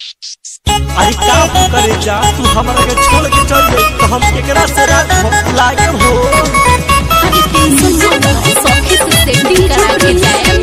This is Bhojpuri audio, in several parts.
अरे का करे जा तू हमरा के छोड़ के चल गई तो हम केकरा से रात लागे हो। अरे टेंशन मत लो, सौखी से सेटिंग करा के जाए।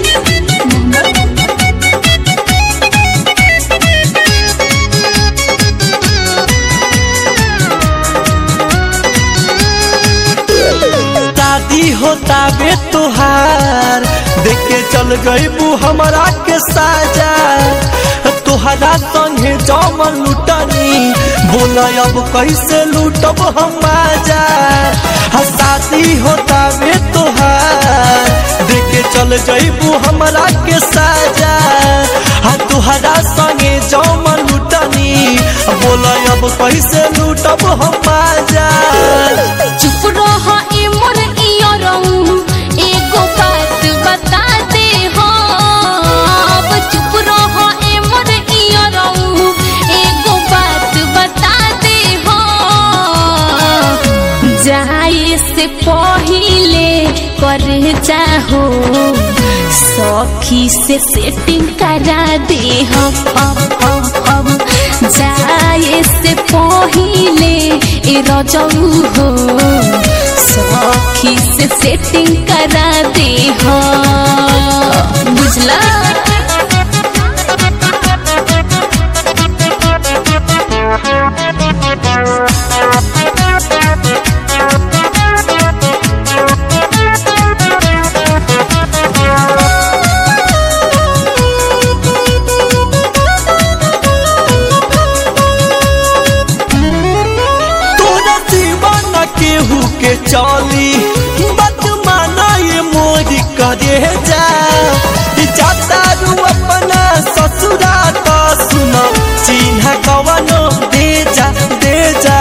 शादी होता बे तुहार देख के चल गई बू हमरा के साजा तुहरा संगे जमन लुटनी बोला अब कैसे लूटब हम आजा। शादी होता बे तुहार देख के चल जइबू हमरा के साजा तुहरा संगे जमन लुटनी बोला अब कैसे लूटब हम आजा। चुप रहो ए मोर इयरऊ एगो बात बता दे हो। अब चुप रहो ए मोर इयरऊ एगो बात बता दे हो। जाए से पहिले करे चाहो सखी से सेटिंग करा दे हम जाए से पहिले ए रजऊ हो सखी से सेटिंग करा दे हो। बुझला केहू के चली बात माना ये मोरी करे जा जाता रू अपना ससुरा तो सुनो चिन्ह कवनो दे जा दे जा।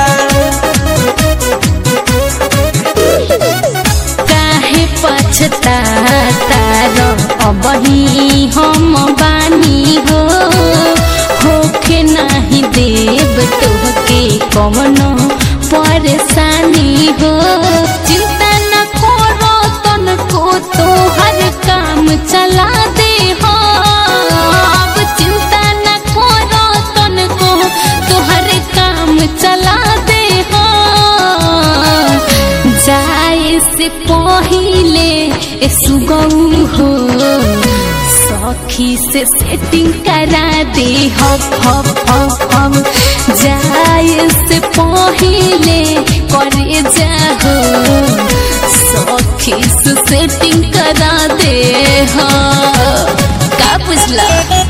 काहे पछताता रो अबही हम बानी हो होके नहीं देव तोहके कवनो परेशानी हो। चिंता न करो तनको तो हर काम चला दे हो। अब चिंता न करो तनको तो हर काम चला दे हो। जाए से पहिले सुगऊ हो सखी से सेटिंग करा दे हम जाए से पहिले करे जाहो सखी से सेटिंग करा दे हो। का बुझला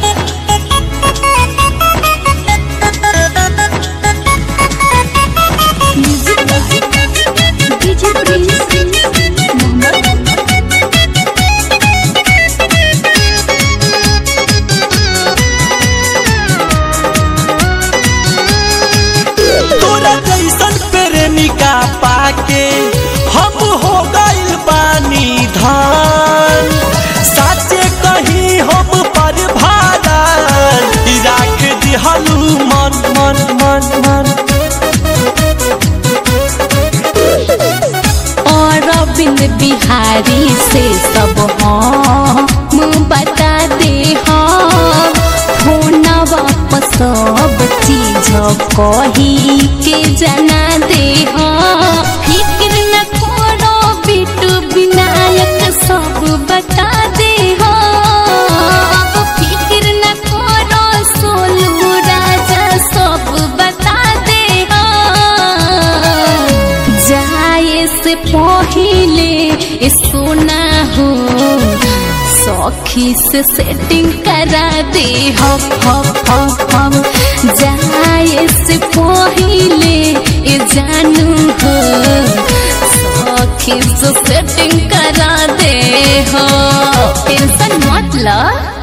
प्रेमिका पाके हम हो गइल बानी धान साचे कहीं हम पर भारा राख दिहलू मन मन मन मन। और अरविंद बिहारी से सब हम बता दे हम फोना वापस सब चीज कही के जना दे हो। फिक्र न करो बिटू विनायक सब बता दे हो। फिक्र न करो सोलू राजा सब बता दे हो। जाए से पहिले सोना हो सखी से सेटिंग करा दे हम जाए से पहिले जानू हो सखी से सेटिंग करा दे हो। टेंशन मत लो।